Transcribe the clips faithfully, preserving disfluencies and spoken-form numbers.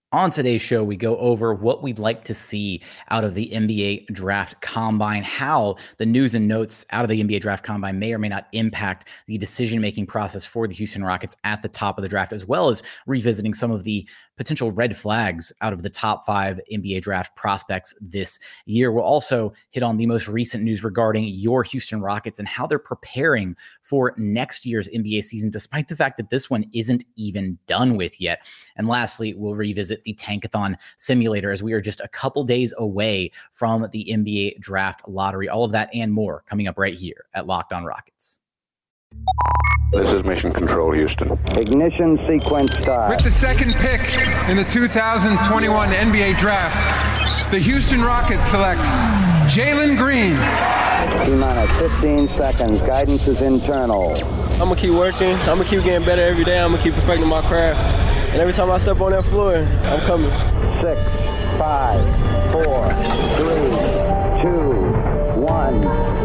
On today's show, we go over what we'd like to see out of the N B A Draft Combine, how the news and notes out of the N B A Draft Combine may or may not impact the decision-making process for the Houston Rockets at the top of the draft, as well as revisiting some of the potential red flags out of the top five N B A Draft prospects this year. We'll also hit on the most recent news regarding your Houston Rockets and how they're preparing for next year's N B A season, despite the fact that this one isn't even done with yet. And lastly, we'll revisit the Tankathon simulator as we are just a couple days away from the N B A Draft Lottery. All of that and more coming up right here at Locked On Rockets. This is Mission Control, Houston. Ignition sequence start. With the second pick in the two thousand twenty-one N B A Draft, the Houston Rockets select Jalen Green. T-minus fifteen seconds. Guidance is internal. I'm going to keep working. I'm going to keep getting better every day. I'm going to keep perfecting my craft. And every time I step on that floor, I'm coming. Six, five, four, three, two, one.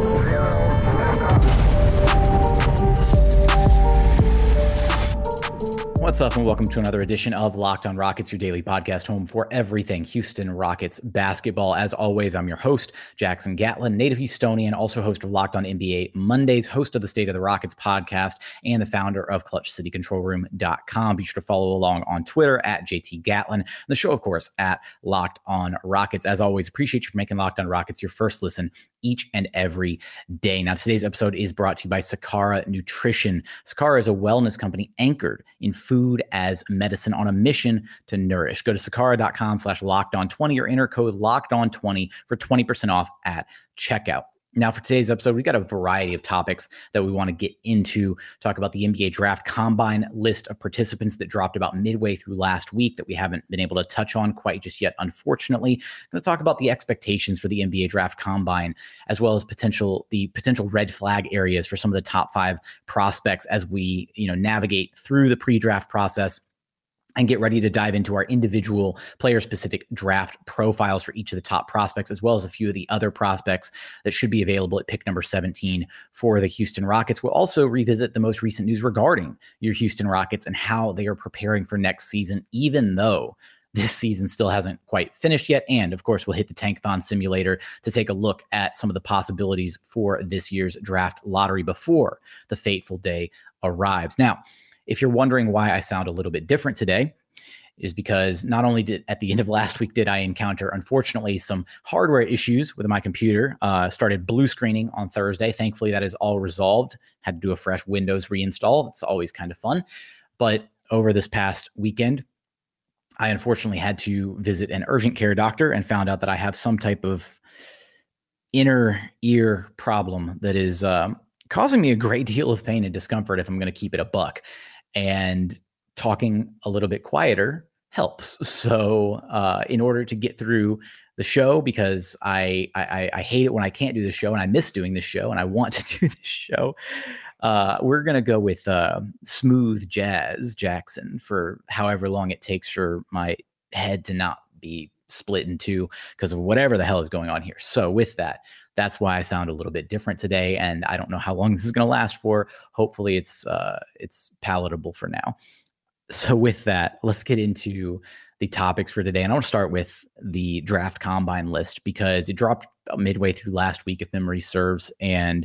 What's up, and welcome to another edition of Locked On Rockets, your daily podcast home for everything Houston Rockets basketball. As always, I'm your host, Jackson Gatlin, native Houstonian, also host of Locked On N B A Mondays, host of the State of the Rockets podcast, and the founder of Clutch City Control Room dot com. Be sure to follow along on Twitter at J T Gatlin. The show, of course, at Locked On Rockets. As always, appreciate you for making Locked On Rockets your first listen each and every day. Now, today's episode is brought to you by Sakara Nutrition. Sakara is a wellness company anchored in food as medicine on a mission to nourish. Go to sakara.com slash locked on 20 or enter code locked on 20 for twenty percent off at checkout. Now, for today's episode, we got a variety of topics that we want to get into. Talk about the N B A Draft Combine list of participants that dropped about midway through last week that we haven't been able to touch on quite just yet, unfortunately. Going to talk about the expectations for the N B A Draft Combine, as well as potential the potential red flag areas for some of the top five prospects as we, you know, navigate through the pre-draft process and get ready to dive into our individual player-specific draft profiles for each of the top prospects, as well as a few of the other prospects that should be available at pick number seventeen for the Houston Rockets. We'll also revisit the most recent news regarding your Houston Rockets and how they are preparing for next season, even though this season still hasn't quite finished yet. And of course, we'll hit the Tankathon simulator to take a look at some of the possibilities for this year's draft lottery before the fateful day arrives. Now, if you're wondering why I sound a little bit different today, it is because not only did at the end of last week did I encounter, unfortunately, some hardware issues with my computer. Uh, started blue screening on Thursday. Thankfully, that is all resolved. Had to do a fresh Windows reinstall. It's always kind of fun. But over this past weekend, I unfortunately had to visit an urgent care doctor and found out that I have some type of inner ear problem that is um, causing me a great deal of pain and discomfort if I'm going to keep it a buck. And talking a little bit quieter helps. So uh, in order to get through the show, because I, I I hate it when I can't do the show, and I miss doing this show, and I want to do this show, uh, we're going to go with uh, Smooth Jazz Jackson for however long it takes for my head to not be split in two because of whatever the hell is going on here. So with that, that's why I sound a little bit different today, and I don't know how long this is going to last for. Hopefully it's uh, it's palatable for now. So with that, let's get into the topics for today. And I want to start with the draft combine list because it dropped midway through last week, if memory serves. And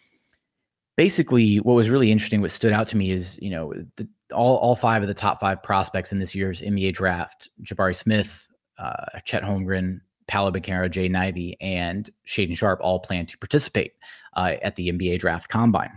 basically what was really interesting, what stood out to me is, you know, the, all, all five of the top five prospects in this year's N B A draft, Jabari Smith, uh, Chet Holmgren, Paolo Banchero, Jay Nivey, and Shaedon Sharpe all plan to participate uh, at the N B A Draft Combine.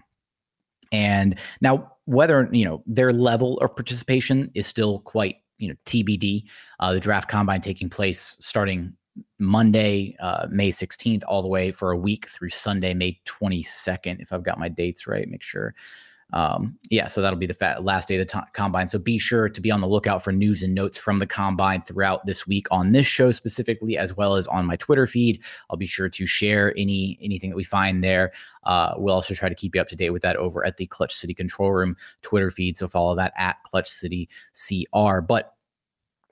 And now whether, you know, their level of participation is still quite, you know, T B D. Uh, the Draft Combine taking place starting Monday, uh, May sixteenth, all the way for a week through Sunday, May twenty-second, if I've got my dates right, make sure. Um, yeah, so that'll be the fat last day of the t- combine. So be sure to be on the lookout for news and notes from the combine throughout this week on this show specifically, as well as on my Twitter feed. I'll be sure to share any anything that we find there. Uh, we'll also try to keep you up to date with that over at the Clutch City Control Room Twitter feed. So follow that at Clutch City C R. But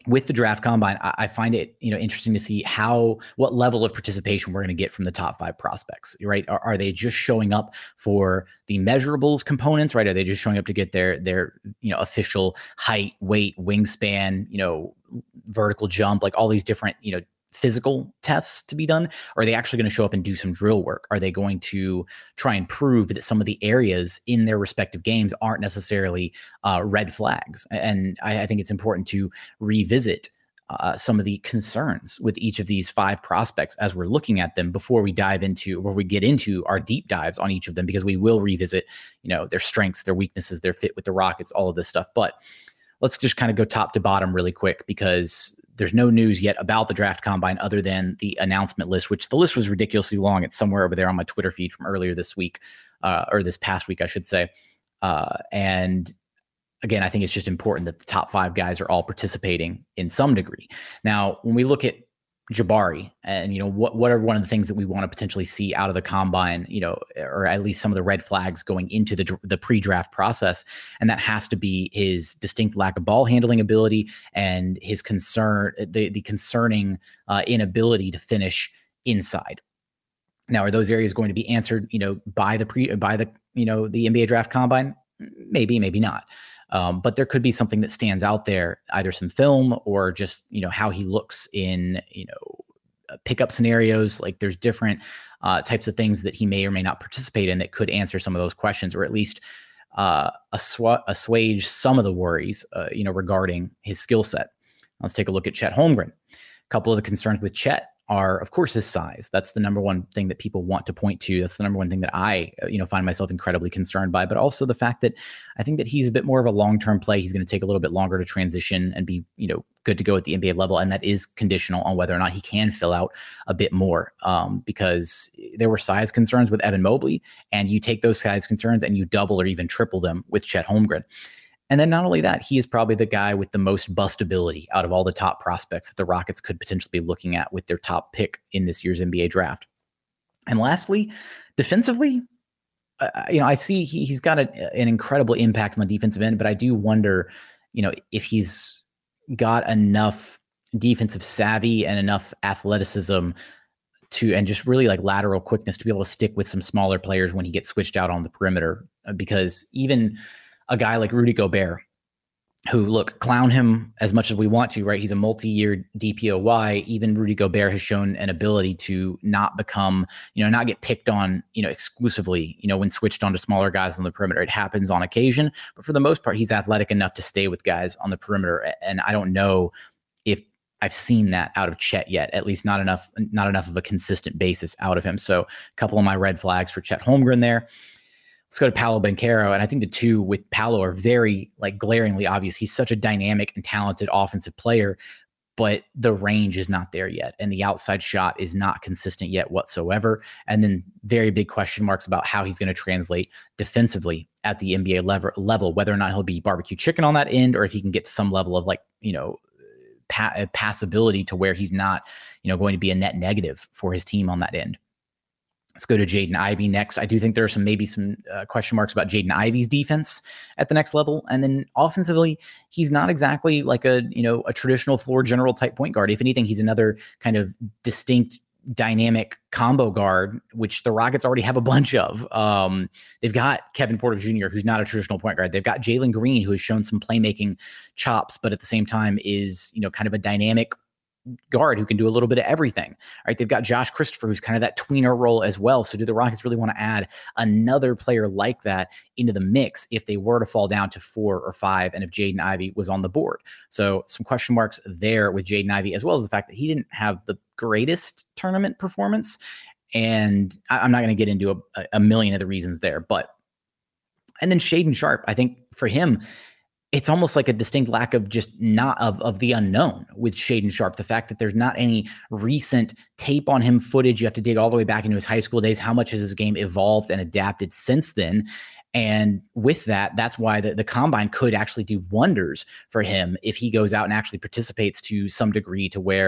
with the draft combine, I, I find it, you know, interesting to see how, what level of participation we're going to get from the top five prospects, right? Are, are they just showing up for the measurables components, right? Are they just showing up to get their, their, you know, official height, weight, wingspan, you know, vertical jump, like all these different, you know, physical tests to be done? Or are they actually going to show up and do some drill work? Are they going to try and prove that some of the areas in their respective games aren't necessarily uh, red flags? And I, I think it's important to revisit uh, some of the concerns with each of these five prospects as we're looking at them before we dive into, or we get into our deep dives on each of them, because we will revisit, you know, their strengths, their weaknesses, their fit with the Rockets, all of this stuff. But let's just kind of go top to bottom really quick, because there's no news yet about the draft combine other than the announcement list, which the list was ridiculously long. It's somewhere over there on my Twitter feed from earlier this week, uh, or this past week, I should say. Uh, and again, I think it's just important that the top five guys are all participating in some degree. Now, when we look at Jabari, and, you know, what, what are one of the things that we want to potentially see out of the combine, you know, or at least some of the red flags going into the, the pre-draft process. And that has to be his distinct lack of ball handling ability and his concern, the, the concerning uh, inability to finish inside. Now, are those areas going to be answered, you know, by the pre, by the, you know, the N B A draft combine? Maybe, maybe not. Um, but there could be something that stands out there, either some film or just, you know, how he looks in, you know, pickup scenarios. Like there's different uh, types of things that he may or may not participate in that could answer some of those questions, or at least uh, assu- assuage some of the worries, uh, you know, regarding his skill set. Let's take a look at Chet Holmgren. A couple of the concerns with Chet are, of course, his size. That's the number one thing that people want to point to. That's the number one thing that I, you know, find myself incredibly concerned by, but also the fact that I think that he's a bit more of a long-term play. He's going to take a little bit longer to transition and be, you know, good to go at the N B A level. And that is conditional on whether or not he can fill out a bit more, um, because there were size concerns with Evan Mobley, and you take those size concerns and you double or even triple them with Chet Holmgren. And then not only that, he is probably the guy with the most bustability out of all the top prospects that the Rockets could potentially be looking at with their top pick in this year's N B A draft. And lastly, defensively, uh, you know, I see he, he's got a, an incredible impact on the defensive end, but I do wonder, you know, if he's got enough defensive savvy and enough athleticism to, and just really like lateral quickness to be able to stick with some smaller players when he gets switched out on the perimeter. Because even a guy like Rudy Gobert, who, look, clown him as much as we want to, right? He's a multi-year D P O Y. Even Rudy Gobert has shown an ability to not become, you know, not get picked on, you know, exclusively, you know, when switched on to smaller guys on the perimeter. It happens on occasion, but for the most part, he's athletic enough to stay with guys on the perimeter. And I don't know if I've seen that out of Chet yet, at least not enough, not enough of a consistent basis out of him. So a couple of my red flags for Chet Holmgren there. Let's go to Paolo Banchero. And I think the two with Paolo are very like glaringly obvious. He's such a dynamic and talented offensive player, but the range is not there yet. And the outside shot is not consistent yet whatsoever. And then very big question marks about how he's going to translate defensively at the N B A level, level, whether or not he'll be barbecue chicken on that end, or if he can get to some level of like, you know, pa- passability to where he's not, you know, going to be a net negative for his team on that end. Let's go to Jaden Ivey next. I do think there are some maybe some uh, question marks about Jaden Ivey's defense at the next level. And then offensively, he's not exactly like a, you know, a traditional floor general type point guard. If anything, he's another kind of distinct dynamic combo guard, which the Rockets already have a bunch of. Um, they've got Kevin Porter Junior, who's not a traditional point guard. They've got Jalen Green, who has shown some playmaking chops, but at the same time is, you know, kind of a dynamic guard who can do a little bit of everything. All right. They've got Josh Christopher, who's kind of that tweener role as well. So do the Rockets really want to add another player like that into the mix if they were to fall down to four or five, and if Jaden Ivey was on the board? So some question marks there with Jaden Ivey, as well as the fact that he didn't have the greatest tournament performance. And I, I'm not going to get into a, a million of the reasons there, but, and then Shaedon Sharpe, I think for him, it's almost like a distinct lack of just not of, of the unknown with Shaedon Sharpe. The fact that there's not any recent tape on him footage. You have to dig all the way back into his high school days. How much has his game evolved and adapted since then? And with that, that's why the, the combine could actually do wonders for him if he goes out and actually participates to some degree, to where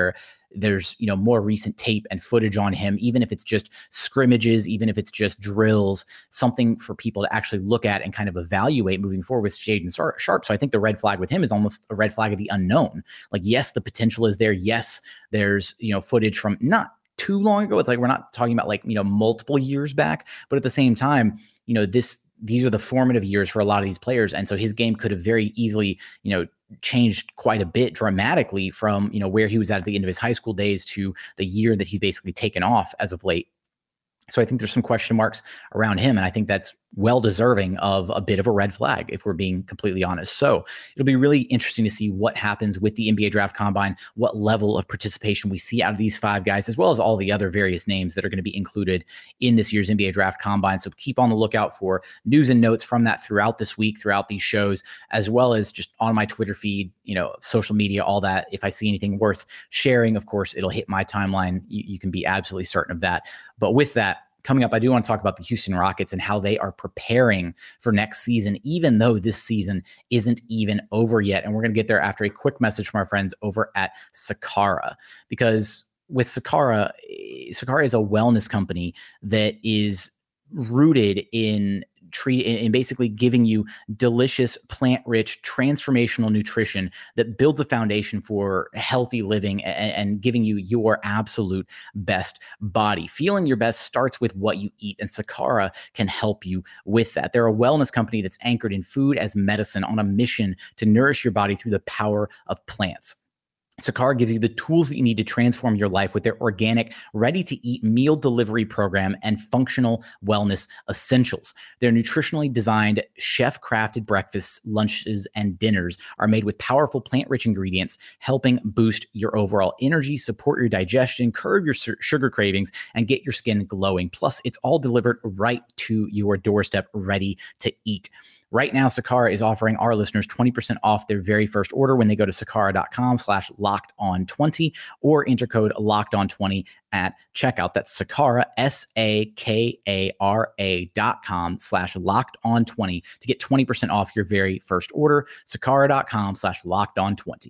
there's, you know, more recent tape and footage on him, even if it's just scrimmages, even if it's just drills, something for people to actually look at and kind of evaluate moving forward with Shaedon Sharpe. So I think the red flag with him is almost a red flag of the unknown. Like, yes, the potential is there. Yes, there's, you know, footage from not too long ago. It's like, we're not talking about like, you know, multiple years back, but at the same time, you know, this, these are the formative years for a lot of these players. And so his game could have very easily, you know, changed quite a bit dramatically from, you know, where he was at at the end of his high school days to the year that he's basically taken off as of late. So I think there's some question marks around him. And I think that's well deserving of a bit of a red flag, if we're being completely honest. So it'll be really interesting to see what happens with the N B A Draft Combine, what level of participation we see out of these five guys, as well as all the other various names that are going to be included in this year's N B A Draft Combine. So keep on the lookout for news and notes from that throughout this week, throughout these shows, as well as just on my Twitter feed, you know, social media, all that. If I see anything worth sharing, of course, it'll hit my timeline. You, you can be absolutely certain of that. But with that, coming up, I do want to talk about the Houston Rockets and how they are preparing for next season, even though this season isn't even over yet. And we're going to get there after a quick message from our friends over at Sakara, because with Sakara, Sakara is a wellness company that is rooted in treat in basically giving you delicious, plant-rich, transformational nutrition that builds a foundation for healthy living and, and giving you your absolute best body. Feeling your best starts with what you eat, and Sakara can help you with that. They're a wellness company that's anchored in food as medicine on a mission to nourish your body through the power of plants. Sakara gives you the tools that you need to transform your life with their organic, ready-to-eat meal delivery program and functional wellness essentials. Their nutritionally designed, chef-crafted breakfasts, lunches, and dinners are made with powerful plant-rich ingredients, helping boost your overall energy, support your digestion, curb your sugar cravings, and get your skin glowing. Plus, it's all delivered right to your doorstep, ready to eat. Right now, Sakara is offering our listeners twenty percent off their very first order when they go to sakara.com slash locked on 20 or enter code locked on 20 at checkout. That's Sakara, S A K A R A dot com slash locked on 20 to get twenty percent off your very first order. Sakara.com slash locked on 20.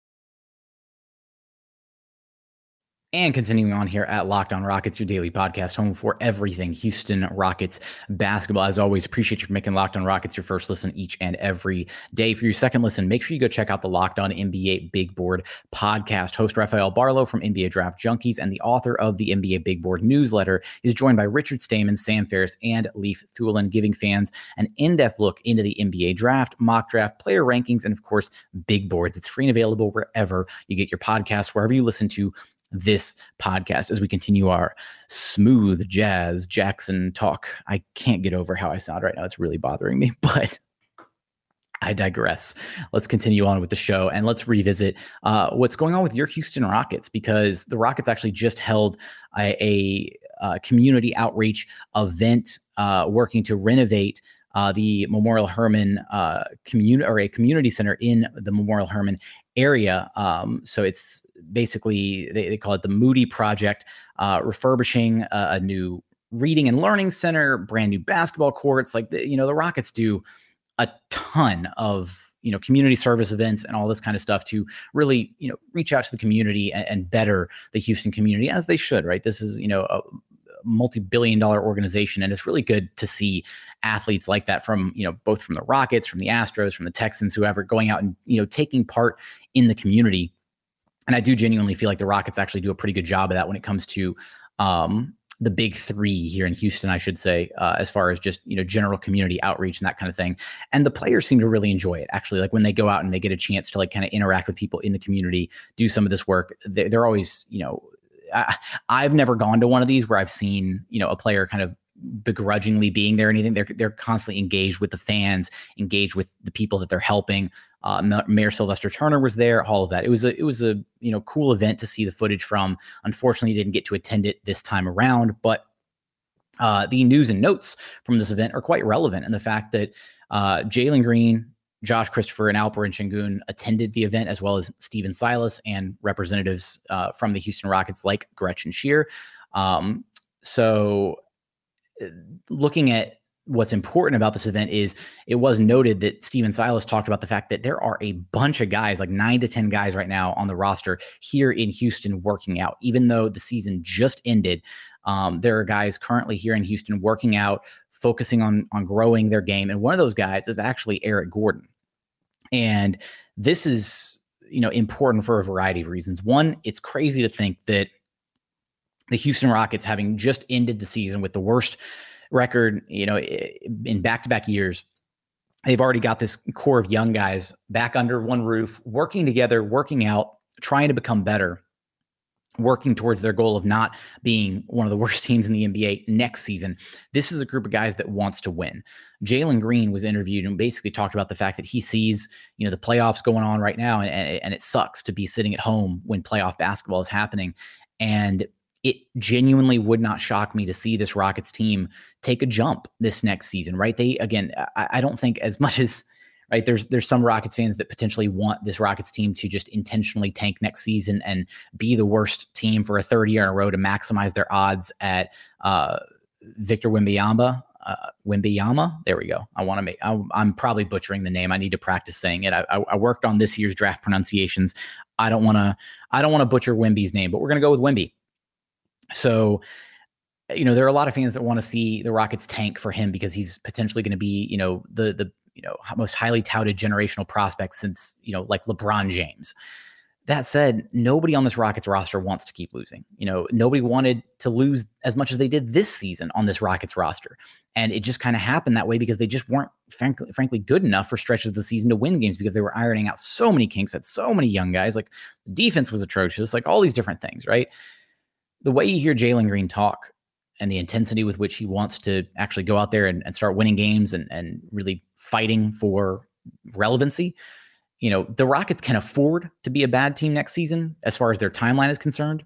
And continuing on here at Locked On Rockets, your daily podcast home for everything Houston Rockets basketball. As always, appreciate you for making Locked On Rockets your first listen each and every day. For your second listen, make sure you go check out the Locked On N B A Big Board podcast. Host Rafael Barlow from N B A Draft Junkies and the author of the N B A Big Board newsletter is joined by Richard Stayman, Sam Ferris, and Leif Thulin, giving fans an in-depth look into the N B A draft, mock draft, player rankings, and of course, big boards. It's free and available wherever you get your podcasts, wherever you listen to this podcast, as we continue our smooth jazz Jackson talk. I can't get over how I sound right now. It's really bothering me, but I digress. Let's continue on with the show and let's revisit uh, what's going on with your Houston Rockets, because the Rockets actually just held a, a, a community outreach event uh, working to renovate Uh, the Memorial Hermann uh, community or a community center in the Memorial Hermann area. Um, so it's basically, they, they call it the Moody Project, uh, refurbishing a, a new reading and learning center, brand new basketball courts. Like, the, you know, the Rockets do a ton of, you know, community service events and all this kind of stuff to really, you know, reach out to the community and, and better the Houston community, as they should, right? This is, you know, a multi-billion dollar organization. And it's really good to see athletes like that from, you know, both from the Rockets, from the Astros, from the Texans, whoever, going out and, you know, taking part in the community. And I do genuinely feel like the Rockets actually do a pretty good job of that when it comes to um, the big three here in Houston, I should say, uh, as far as just, you know, general community outreach and that kind of thing. And the players seem to really enjoy it, actually. Like when they go out and they get a chance to like kind of interact with people in the community, do some of this work, they're, they're always, you know, I, I've never gone to one of these where I've seen, you know, a player kind of begrudgingly being there or anything. They're, they're constantly engaged with the fans, engaged with the people that they're helping. Uh, Mayor Sylvester Turner was there, all of that. It was a, it was a, you know, cool event to see the footage from. Unfortunately, didn't get to attend it this time around, but uh, the news and notes from this event are quite relevant. And the fact that uh, Jalen Green, Josh Christopher, and Alperen Sengun attended the event, as well as Steven Silas and representatives uh, from the Houston Rockets like Gretchen Shear. Um, so looking at what's important about this event is it was noted that Steven Silas talked about the fact that there are a bunch of guys, like nine to ten guys right now on the roster here in Houston working out. Even though the season just ended, um, there are guys currently here in Houston working out, focusing on, on growing their game. And one of those guys is actually Eric Gordon. And this is, you know, important for a variety of reasons. One, it's crazy to think that the Houston Rockets, having just ended the season with the worst record, you know, in back-to-back years, they've already got this core of young guys back under one roof, working together, working out, trying to become better, working towards their goal of not being one of the worst teams in the N B A next season. This is a group of guys that wants to win. Jalen Green was interviewed and basically talked about the fact that he sees, you know, the playoffs going on right now, and, and it sucks to be sitting at home when playoff basketball is happening. And it genuinely would not shock me to see this Rockets team take a jump this next season, right? They, again, I, I don't think as much as, right, there's there's some Rockets fans that potentially want this Rockets team to just intentionally tank next season and be the worst team for a third year in a row to maximize their odds at uh, Victor Wembanyama. Uh, Wembanyama, there we go. I want to make, I, I'm probably butchering the name. I need to practice saying it. I, I, I worked on this year's draft pronunciations. I don't want to, I don't want to butcher Wemby's name, but we're going to go with Wemby. So, you know, there are a lot of fans that want to see the Rockets tank for him because he's potentially going to be, you know, the, the, you know, most highly touted generational prospect since, you know, like LeBron James. That said, nobody on this Rockets roster wants to keep losing. You know, nobody wanted to lose as much as they did this season on this Rockets roster. And it just kind of happened that way because they just weren't frankly, frankly good enough for stretches of the season to win games because they were ironing out so many kinks, had so many young guys. Like the defense was atrocious, like all these different things, right? The way you hear Jalen Green talk and the intensity with which he wants to actually go out there and, and start winning games and, and really fighting for relevancy, you know, the Rockets can afford to be a bad team next season as far as their timeline is concerned,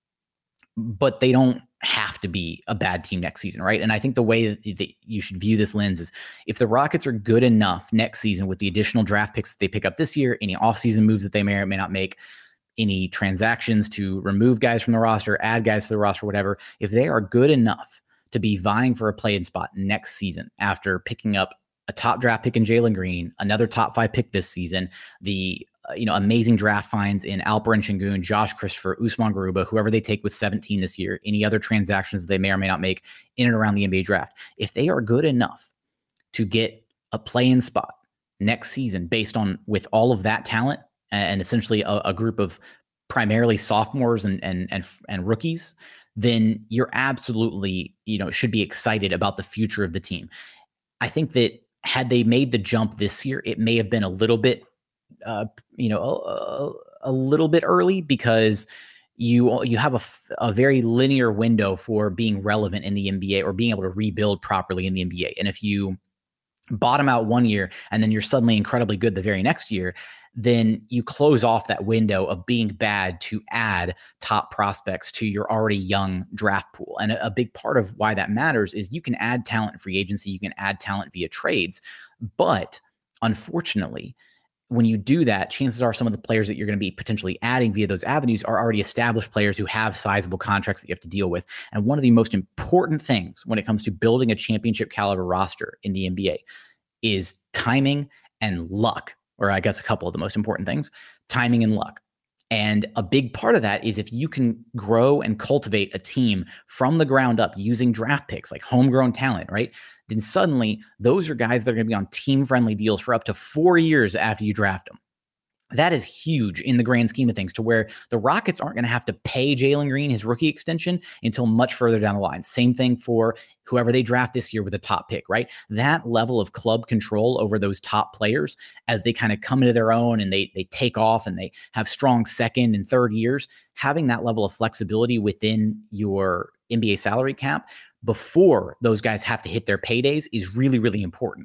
but they don't have to be a bad team next season, right? And I think the way that you should view this lens is if the Rockets are good enough next season with the additional draft picks that they pick up this year, any offseason moves that they may or may not make, any transactions to remove guys from the roster, add guys to the roster, whatever, if they are good enough to be vying for a play-in spot next season after picking up a top draft pick in Jalen Green, another top five pick this season, the uh, you know amazing draft finds in Alperen Sengun, Josh Christopher, Usman Garuba, whoever they take with seventeen this year, any other transactions they may or may not make in and around the N B A draft, if they are good enough to get a play-in spot next season based on with all of that talent, and essentially a, a group of primarily sophomores and, and, and, and rookies, then you're absolutely, you know, should be excited about the future of the team. I think that had they made the jump this year, it may have been a little bit, uh, you know, a, a little bit early because you, you have a, a very linear window for being relevant in the N B A or being able to rebuild properly in the N B A. And if you bottom out one year and then you're suddenly incredibly good the very next year, then you close off that window of being bad to add top prospects to your already young draft pool. And a, a big part of why that matters is you can add talent in free agency, you can add talent via trades. But unfortunately, when you do that, chances are some of the players that you're going to be potentially adding via those avenues are already established players who have sizable contracts that you have to deal with. And one of the most important things when it comes to building a championship caliber roster in the N B A is timing and luck. Or I guess a couple of the most important things, timing and luck. And a big part of that is if you can grow and cultivate a team from the ground up using draft picks, like homegrown talent, right? Then suddenly those are guys that are going to be on team-friendly deals for up to four years after you draft them. That is huge in the grand scheme of things, to where the Rockets aren't going to have to pay Jalen Green his rookie extension until much further down the line. Same thing for whoever they draft this year with a top pick, right? That level of club control over those top players as they kind of come into their own and they they take off and they have strong second and third years, having that level of flexibility within your N B A salary cap before those guys have to hit their paydays is really, really important.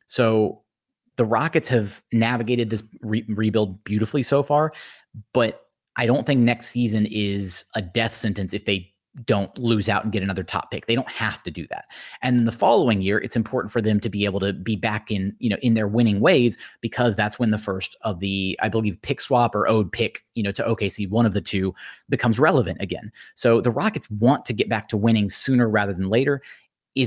So the Rockets have navigated this re- rebuild beautifully so far, but I don't think next season is a death sentence if they don't lose out and get another top pick. They don't have to do that. And then the following year, it's important for them to be able to be back in, you know, in their winning ways, because that's when the first of the, I believe, pick swap or owed pick, you know, to O K C, one of the two, becomes relevant again. So the Rockets want to get back to winning sooner rather than later. Is it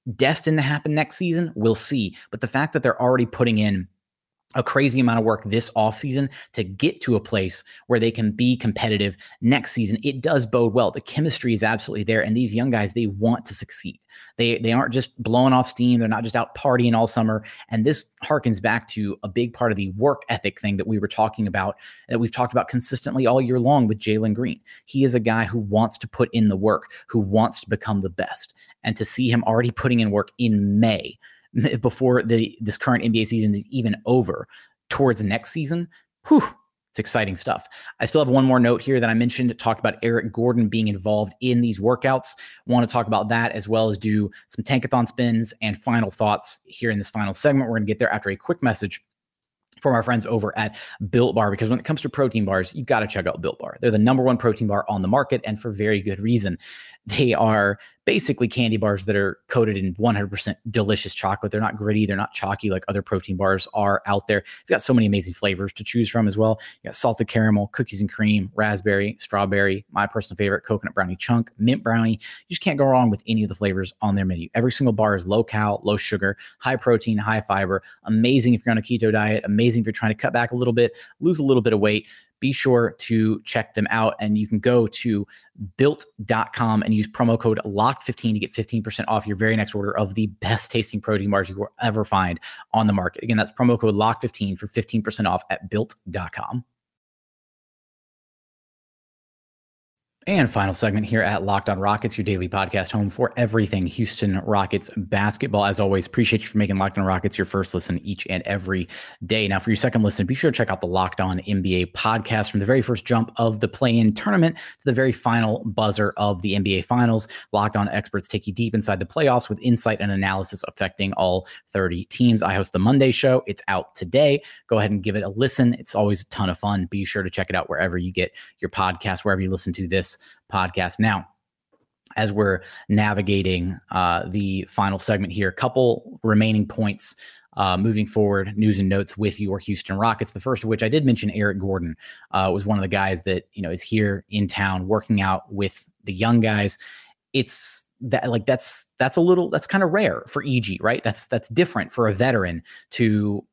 destined to happen next season, we'll see. But the fact that they're already putting in a crazy amount of work this offseason to get to a place where they can be competitive next season, it does bode well. The chemistry is absolutely there. And these young guys, they want to succeed. They they aren't just blowing off steam. They're not just out partying all summer. And this harkens back to a big part of the work ethic thing that we were talking about, that we've talked about consistently all year long with Jalen Green. He is a guy who wants to put in the work, who wants to become the best. And to see him already putting in work in May, before the this current N B A season is even over, towards next season, whew, it's exciting stuff. I still have one more note here that I mentioned, talked about Eric Gordon being involved in these workouts. I want to talk about that as well as do some tankathon spins and final thoughts here in this final segment. We're going to get there after a quick message from our friends over at Built Bar, because when it comes to protein bars, you've got to check out Built Bar. They're the number one protein bar on the market, and for very good reason. They are basically candy bars that are coated in one hundred percent delicious chocolate. They're not gritty. They're not chalky like other protein bars are out there. You've got so many amazing flavors to choose from as well. You got salted caramel, cookies and cream, raspberry, strawberry, my personal favorite, coconut brownie chunk, mint brownie. You just can't go wrong with any of the flavors on their menu. Every single bar is low cal, low sugar, high protein, high fiber. Amazing if you're on a keto diet. Amazing if you're trying to cut back a little bit, lose a little bit of weight. Be sure to check them out, and you can go to built dot com and use promo code locked fifteen to get fifteen percent off your very next order of the best tasting protein bars you will ever find on the market. Again, that's promo code locked fifteen for fifteen percent off at built dot com. And final segment here at Locked On Rockets, your daily podcast home for everything Houston Rockets basketball. As always, appreciate you for making Locked On Rockets your first listen each and every day. Now, for your second listen, be sure to check out the Locked On N B A podcast, from the very first jump of the play-in tournament to the very final buzzer of the N B A Finals. Locked On experts take you deep inside the playoffs with insight and analysis affecting all thirty teams. I host the Monday show. It's out today. Go ahead and give it a listen. It's always a ton of fun. Be sure to check it out wherever you get your podcast, wherever you listen to this podcast. Now, as we're navigating uh, the final segment here, a couple remaining points uh, moving forward, news and notes with your Houston Rockets. The first of which I did mention, Eric Gordon uh, was one of the guys that, you know, is here in town working out with the young guys. It's that like that's that's a little that's kind of rare for E G, right? That's that's different for a veteran to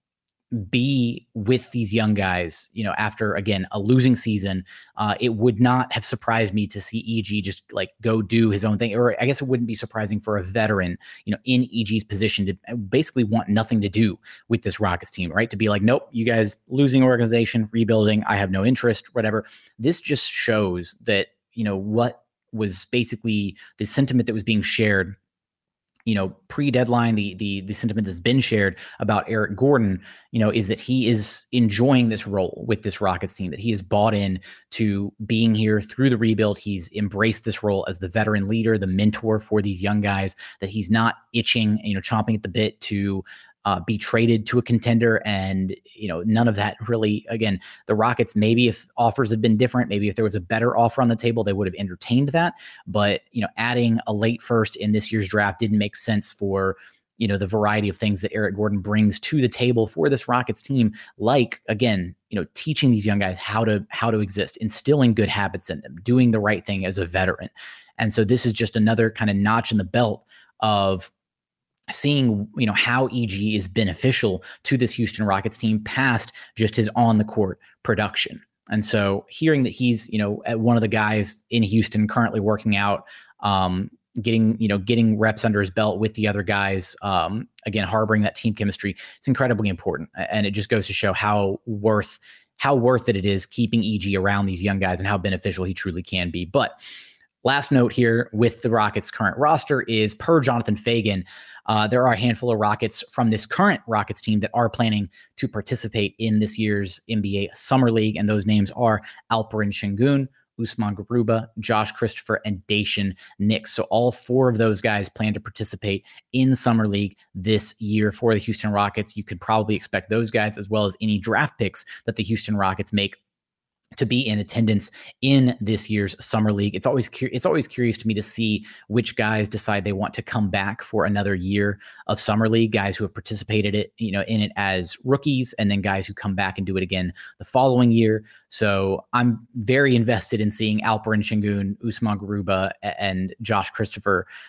be with these young guys, you know, after, again, a losing season. Uh, it would not have surprised me to see E G just like go do his own thing. Or I guess it wouldn't be surprising for a veteran, you know, in E G's position to basically want nothing to do with this Rockets team, right? To be like, nope, you guys losing organization, rebuilding, I have no interest, whatever. This just shows that, you know, what was basically the sentiment that was being shared, you know, pre-deadline, the the the sentiment that's been shared about Eric Gordon, you know, is that he is enjoying this role with this Rockets team, that he is bought in to being here through the rebuild. He's embraced this role as the veteran leader, the mentor for these young guys, that he's not itching, you know, chomping at the bit to uh, be traded to a contender. And, you know, none of that really, again, the Rockets, maybe if offers had been different, maybe if there was a better offer on the table, they would have entertained that. But, you know, adding a late first in this year's draft didn't make sense for, you know, the variety of things that Eric Gordon brings to the table for this Rockets team. Like, again, you know, teaching these young guys how to, how to exist, instilling good habits in them, doing the right thing as a veteran. And so this is just another kind of notch in the belt of seeing, you know, how E G is beneficial to this Houston Rockets team past just his on the court production. And so hearing that he's, you know, one of the guys in Houston currently working out, um, getting, you know, getting reps under his belt with the other guys, um, again, harboring that team chemistry, it's incredibly important. And it just goes to show how worth, how worth it it is keeping E G around these young guys and how beneficial he truly can be. But last note here with the Rockets' current roster is, per Jonathan Fagan, uh, there are a handful of Rockets from this current Rockets team that are planning to participate in this year's N B A Summer League. And those names are Alperen Sengun, Usman Garuba, Josh Christopher, and Daishen Nix. So all four of those guys plan to participate in Summer League this year for the Houston Rockets. You could probably expect those guys, as well as any draft picks that the Houston Rockets make, to be in attendance in this year's Summer League. It's always cu- it's always curious to me to see which guys decide they want to come back for another year of Summer League, guys who have participated it, you know, in it as rookies, and then guys who come back and do it again the following year. So I'm very invested in seeing Alperen Sengun, Usman Garuba, and Josh Christopher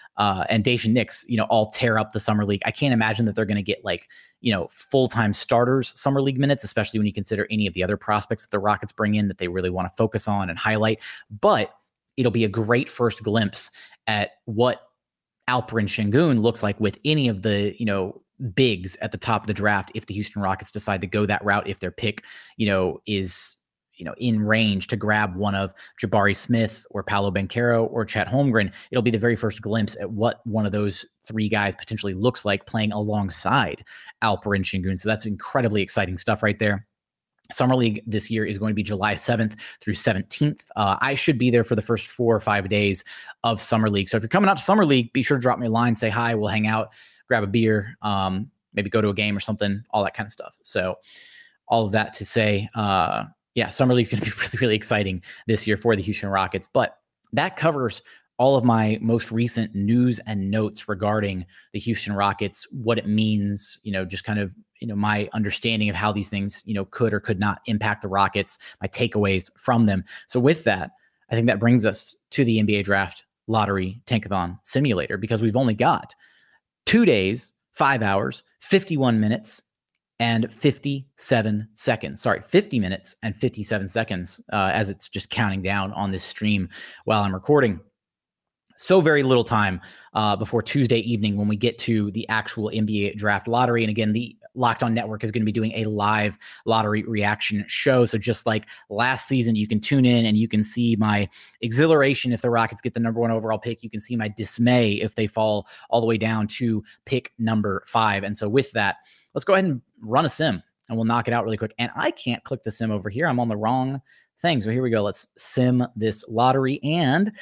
uh, and Daishen Nix, you know, all tear up the summer league. I can't imagine that they're going to get like, you know, full-time starters summer league minutes, especially when you consider any of the other prospects that the Rockets bring in that they really want to focus on and highlight. But it'll be a great first glimpse at what Alperen Sengun looks like with any of the, you know, bigs at the top of the draft if the Houston Rockets decide to go that route, if their pick, you know, is, you know, in range to grab one of Jabari Smith or Paolo Banchero or Chet Holmgren. It'll be the very first glimpse at what one of those three guys potentially looks like playing alongside Alperen Sengun. So that's incredibly exciting stuff right there. Summer League this year is going to be July seventh through seventeenth. Uh, I should be there for the first four or five days of Summer League. So if you're coming out to Summer League, be sure to drop me a line, say hi, we'll hang out, grab a beer, um, maybe go to a game or something, all that kind of stuff. So all of that to say, uh, yeah, Summer League is going to be really, really exciting this year for the Houston Rockets. But that covers all of my most recent news and notes regarding the Houston Rockets, what it means, you know, just kind of, you know, my understanding of how these things, you know, could or could not impact the Rockets, my takeaways from them. So with that, I think that brings us to the N B A Draft Lottery Tankathon Simulator, because we've only got two days, five hours, fifty-one minutes, and fifty-seven seconds. Sorry, fifty minutes and fifty-seven seconds uh, as it's just counting down on this stream while I'm recording. So very little time uh, before Tuesday evening when we get to the actual N B A Draft Lottery. And again, the Locked On Network is going to be doing a live lottery reaction show. So just like last season, you can tune in and you can see my exhilaration if the Rockets get the number one overall pick. You can see my dismay if they fall all the way down to pick number five. And so with that, let's go ahead and run a sim and we'll knock it out really quick. And I can't click the sim over here. I'm on the wrong thing. So here we go. Let's sim this lottery. And,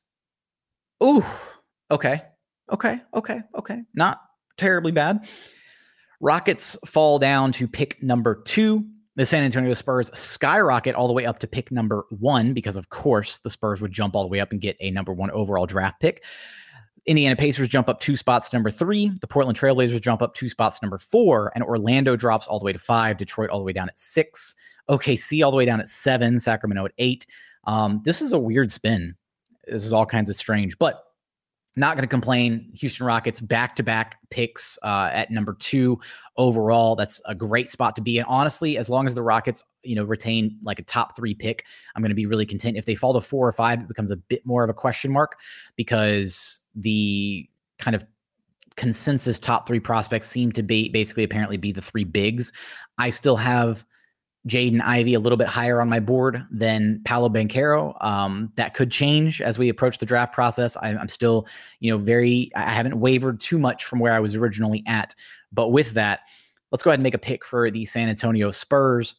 ooh, okay, okay, okay, okay. Not terribly bad. Rockets fall down to pick number two. The San Antonio Spurs skyrocket all the way up to pick number one because, of course, the Spurs would jump all the way up and get a number one overall draft pick. Indiana Pacers jump up two spots to number three. The Portland Trailblazers jump up two spots to number four. And Orlando drops all the way to five. Detroit all the way down at six. O K C all the way down at seven. Sacramento at eight. Um, this is a weird spin. This is all kinds of strange, but not going to complain. Houston Rockets back-to-back picks uh, at number two overall. That's a great spot to be in. Honestly, as long as the Rockets, you know, retain like a top three pick, I'm going to be really content. If they fall to four or five, it becomes a bit more of a question mark because the kind of consensus top three prospects seem to be basically apparently be the three bigs. I still have Jaden Ivey a little bit higher on my board than Paolo Banchero. Um, that could change as we approach the draft process. I, I'm still, you know, very, I haven't wavered too much from where I was originally at. But with that, let's go ahead and make a pick for the San Antonio Spurs.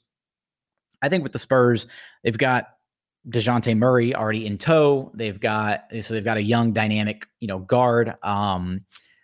I think with the Spurs, they've got DeJounte Murray already in tow. They've got, so they've got a young dynamic, you know, guard. Um,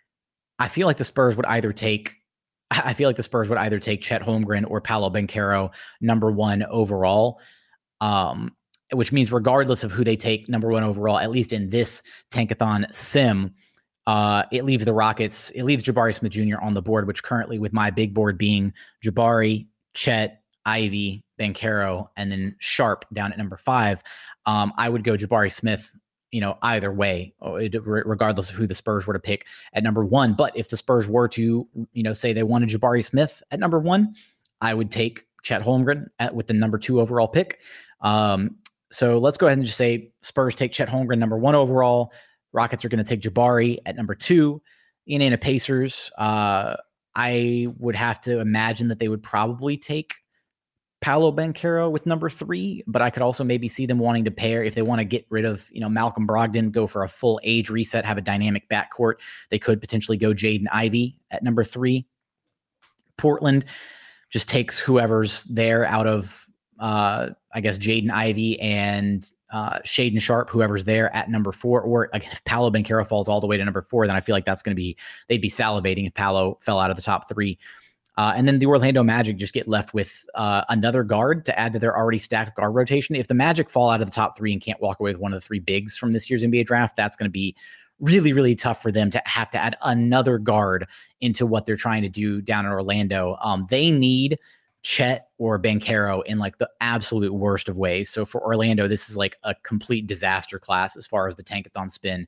I feel like the Spurs would either take I feel like the Spurs would either take Chet Holmgren or Paolo Banchero number one overall, um, which means regardless of who they take number one overall, at least in this Tankathon sim, uh, it leaves the Rockets, it leaves Jabari Smith Junior on the board, which currently with my big board being Jabari, Chet, Ivy, Banchero, and then Sharp down at number five, um, I would go Jabari Smith, you know, either way, regardless of who the Spurs were to pick at number one. But if the Spurs were to, you know, say they wanted Jabari Smith at number one, I would take Chet Holmgren at, with the number two overall pick. Um, so let's go ahead and just say Spurs take Chet Holmgren number one overall. Rockets are going to take Jabari at number two. Indiana Pacers, uh, I would have to imagine that they would probably take Paolo Banchero with number three, but I could also maybe see them wanting to pair if they want to get rid of, you know, Malcolm Brogdon, go for a full age reset, have a dynamic backcourt. They could potentially go Jaden Ivey at number three. Portland just takes whoever's there out of, uh, I guess, Jaden Ivey and uh, Shaedon Sharpe, whoever's there at number four. Or again, if Paolo Banchero falls all the way to number four, then I feel like that's going to be, they'd be salivating if Paolo fell out of the top three. Uh, and then the Orlando Magic just get left with uh, another guard to add to their already stacked guard rotation. If the Magic fall out of the top three and can't walk away with one of the three bigs from this year's N B A draft, that's going to be really, really tough for them to have to add another guard into what they're trying to do down in Orlando. Um, they need Chet or Banchero in like the absolute worst of ways. So for Orlando, this is like a complete disaster class as far as the Tankathon spin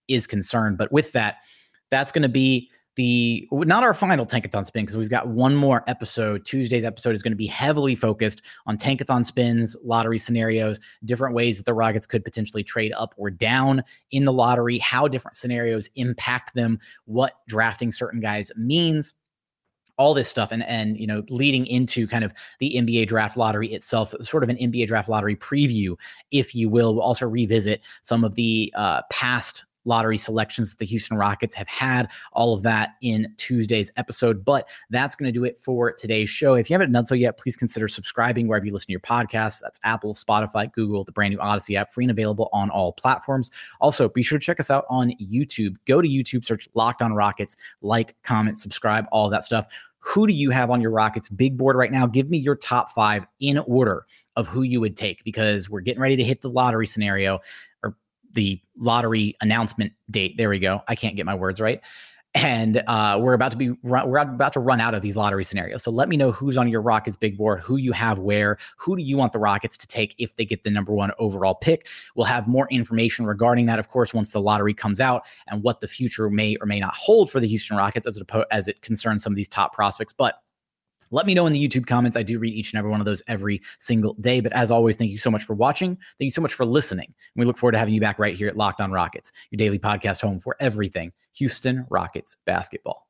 is concerned. But with that, that's going to be the not our final Tankathon spin, because we've got one more episode. Tuesday's episode is going to be heavily focused on Tankathon spins, lottery scenarios, different ways that the Rockets could potentially trade up or down in the lottery, how different scenarios impact them, what drafting certain guys means, all this stuff. And, and, you know, leading into kind of the N B A draft lottery itself, sort of an N B A draft lottery preview, if you will. We'll also revisit some of the uh, past lottery selections that the Houston Rockets have had, all of that in Tuesday's episode. But that's going to do it for today's show. If you haven't done so yet, please consider subscribing wherever you listen to your podcasts. That's Apple, Spotify, Google, the brand new Odyssey app, free and available on all platforms. Also, be sure to check us out on YouTube. Go to YouTube, search Locked On Rockets, like, comment, subscribe, all of that stuff. Who do you have on your Rockets big board right now? Give me your top five in order of who you would take, because we're getting ready to hit the lottery scenario, or the lottery announcement date. There we go. I can't get my words right. And uh, we're about to be run, we're about to run out of these lottery scenarios. So let me know who's on your Rockets big board, who you have where, who do you want the Rockets to take if they get the number one overall pick. We'll have more information regarding that, of course, once the lottery comes out, and what the future may or may not hold for the Houston Rockets as it, as it concerns some of these top prospects. But let me know in the YouTube comments. I do read each and every one of those every single day. But as always, thank you so much for watching. Thank you so much for listening. And we look forward to having you back right here at Locked On Rockets, your daily podcast home for everything Houston Rockets basketball.